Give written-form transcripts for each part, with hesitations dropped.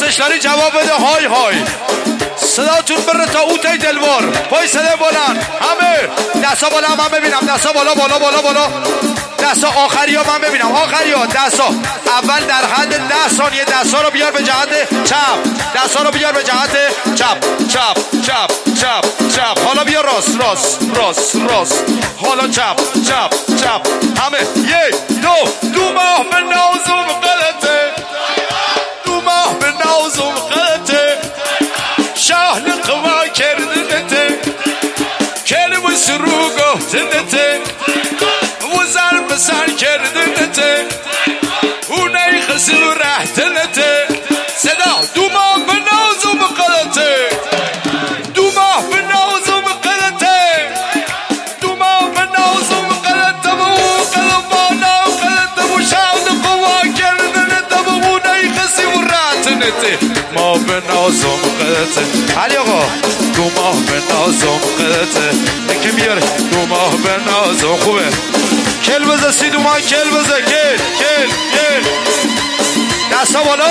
دوستش داری جواب بده. های های صداتون بره تا اوتای دلوار. پای صدای بلند همه دستا بالا من ببینم. دستا بالا بالا بالا بالا. دستا آخری ها من ببینم. آخری ها دستا اول در حد 10 ثانیه دستا رو بیار به جهت چپ. دستا رو بیار به جهت چپ چپ چپ چپ چپ. حالا بیار راست راست راست راست. حالا چپ چپ چپ. همه 1 2 ماه به نازم غلطه. 2 ماه به نازم غلطه. شهل قوا کردنته. کلم سرو گفتنته. و زر بسر کردنته. و نیخ سرو رحتنته. صدا 2 ماه به نازم غلطه. 2 ماه به نازم غلطه. 2 ماه به نازم غلطه. و قلبانا غلطه. و شهل قوا کردنته. و نیخ سرو رحتنته. ما به نازم غلطه. علی آقا 2 ماه به نازم غلطه. یکی میاره 2 ماه به نازم. خوبه کل بزه سی 2 ماه کل بزه. کل کل کل. دستا بالا.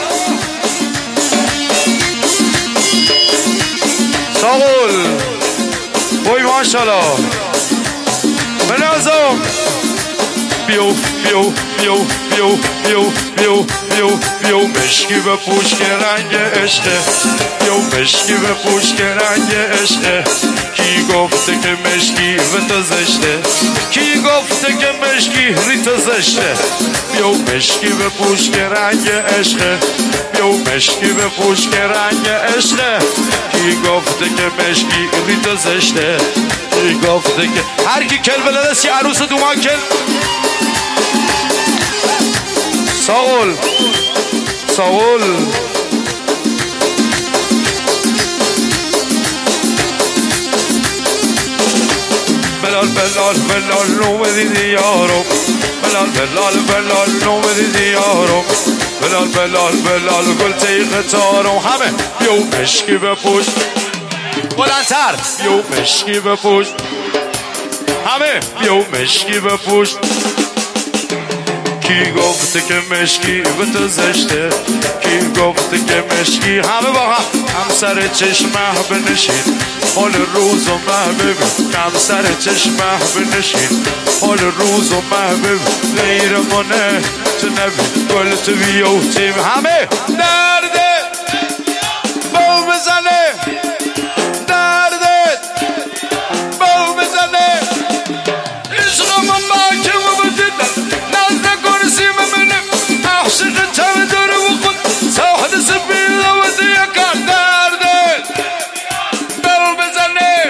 ساقل بوی ماشالله به نازم. بیو بیو بیو بیو بیو بیو بیو بیو. مشکی به پوش که رنگ عشقه. بیو مشکی به پوش که رنگ عشقه. کی گفته که مشکی ریت زشته. کی گفته که مشکی ریت زشته. بیو مشکی به پوش که رنگ عشقه. بیو مشکی به پوش که رنگ عشقه. کی گفته که مشکی ریت زشته. کی گفته که هر کی کل بلده سی عروس 2 ماه کل. ساقل ساقل بلال بلال بلال نومدی دیارم. بلال بلال بلال نومدی دیارم. بلال بلال بلال گل تیغ تارم. همه بیو مشکی بپوش. بلندتر بیو مشکی بپوش. همه بیو مشکی بپوش. کی گفته که مشکی به تو زشته. کی گفته که مشکی. همه با هم سر چشمه بنشین. حال روز و مه ببین. کم سر چشمه بنشین. حال روز و مه ببین. غیر منه تو نبین. گل تو بیوتیم. همه درده باو بزنه. درده باو بزنه. عشق من با که و بدید نزد کنسی ممنه. عشق تم داره و خود ساحد سبیل و دیگر. درده باو بزنه.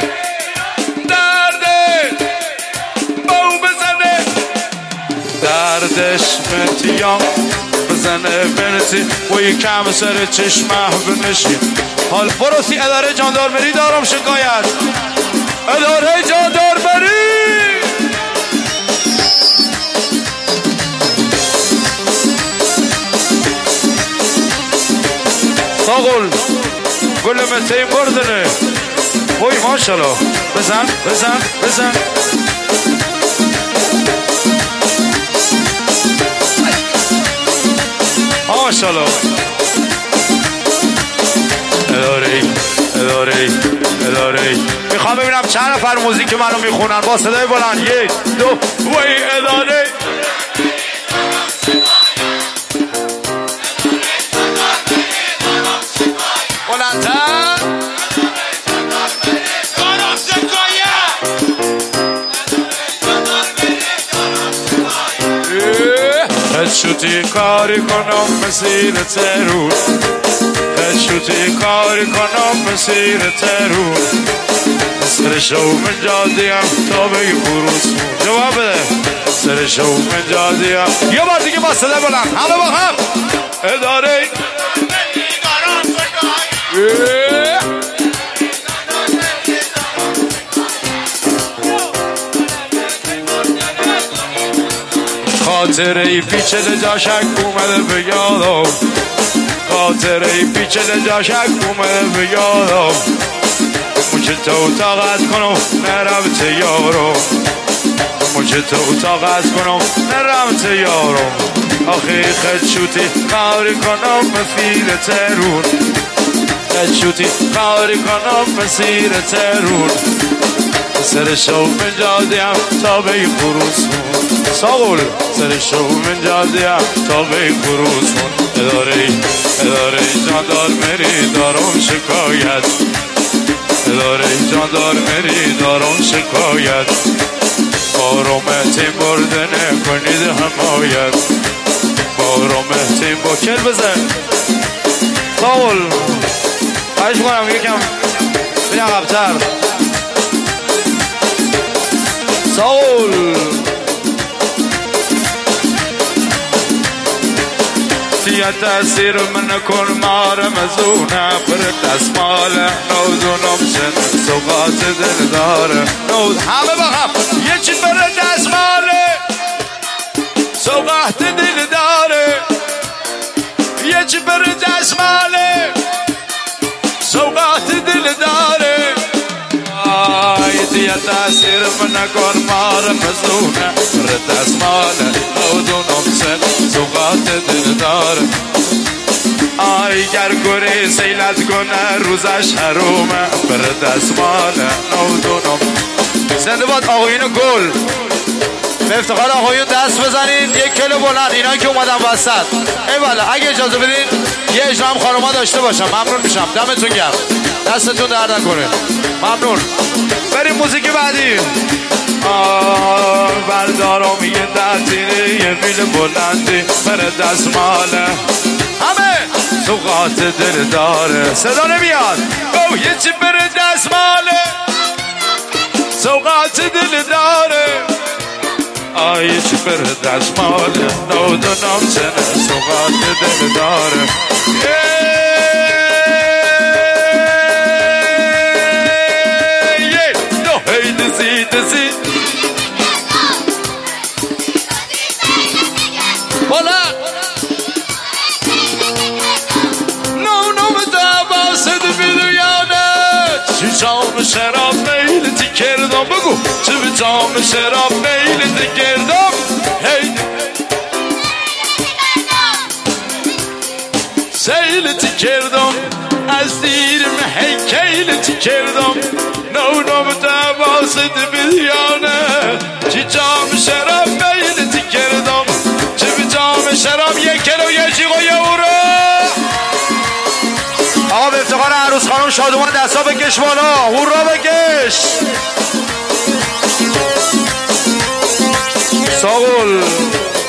درده باو بزنه. دردش متیام بزنه بنسی. و یک کم سر چشمه بنشین. حال بروسی اداره جاندارمری دارم شکایت. اداره جاندارمری. ساقل گل متین بردنه. وای ماشالله. بزن بزن بزن. ماشالله. اداره اداره اداره. میخوام ببینم چند نفر موزیک منو میخونن با صدای بلند. 1 2. وای اداره. بلندتر. خشوتی کاری کنم مسیر ترون. خشوتی کاری کنم مسیر ترون. سر شو من جادیم تا بگی بروز. جواب بده. سر شو من جادیم. یه بار دیگه با صدا بلند همه با هم. اداره خاطره پیچل جاشک اومده به یادم. خاطره پیچل جاشک اومده به یادم. موچه تو طاقت کنم نرم تیارم. موچه تو طاقت کنم نرم تیارم آخی خد شوتی قاری کنم مسیر ترون خد شوتی قاری کنم مسیر ترون سر شو من جادیم تا به خروسون ساقول سر شو من جادیم تا به خروسون اداره جاندار مری دارم شکایت اداره جاندار مری دارم شکایت بارم تیم برده نکنید حمایت بارم تیم با کل بزن ساقول خواهش کنم یکم بینم عقب‌تر ساقول تیا تاثیر من کن مارم زونه پر دستمال نوزونم شن سوقات دل داره نوز همه با هم یه چی پر دستماله سوقات دل داره یه چی پر دستماله سوقات دل داره تیا تاثیر من کن مارم زونه پر دستمال نوزونم شن سوقات دل داره آی گر گره سیلت کنه روزش حرومه بر دستمال نودونم زنده باد آقایون گل به افتخار آقایون دست بزنین یک کلو بلند اینا که اومدن وسط ایوالا اگه اجازه بدین یه اجرا هم خانوما داشته باشم ممنون میشم دمتون گرم دستتون درد نکنه ممنون بریم موزیک بعدی بردارم یه دستینه یه میل بلندی بر دستماله همه سوقات دل داره صدا نمیاد او یه چی بر دستماله سوقات دل داره آیه چی بر دستماله نودونم سنه سوقات دل داره دزی بالا نونم دواسد بیدویانه چی جام شراب میلتی کردم بگو چی جام شراب میلتی کردم هی سیلتی کردم از دیرم هی کیلتی کردم نونم دواسد بیدویانه چی جام شراب میلتی کردم چی جام شراب یک کلو یه جیغ و یه اورو آقا به افتخار عروس خانم شادومان دستا بکش بالا هورا بکش ساقول